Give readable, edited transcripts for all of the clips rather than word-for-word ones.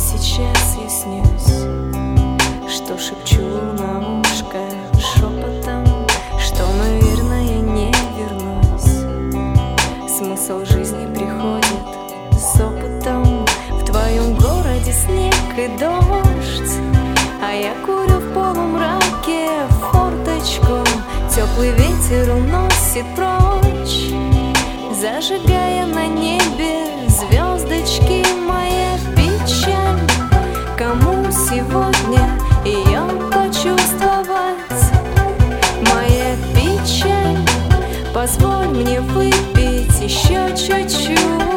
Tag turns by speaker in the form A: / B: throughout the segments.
A: сейчас я снюсь, что шепчу на ушко шепотом, что, наверное, не вернусь. Смысл жизни приходит с опытом. В твоем городе снег и дождь, а я курю в полумраке форточку. Теплый ветер уносит прочь, зажигая на небе звездочки. Моя печаль, кому сегодня ее почувствовать? Моя печаль, позволь мне выпить еще чуть-чуть.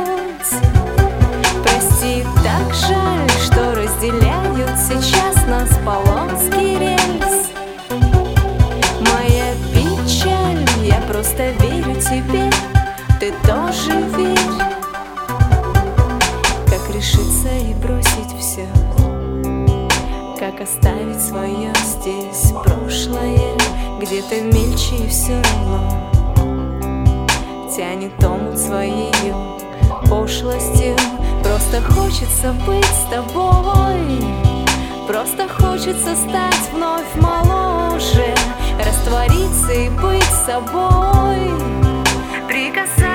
A: Прости, так жаль, что разделяют сейчас нас полоски рельс. Моя печаль, я просто верю тебе, ты тоже верь. Как решиться и бросить все, как оставить свое здесь прошлое. Где-то мельче и все равно тянет омут своей пошлостью. Просто хочется быть с тобой, просто хочется стать вновь моложе, раствориться и быть собой. Прикасаться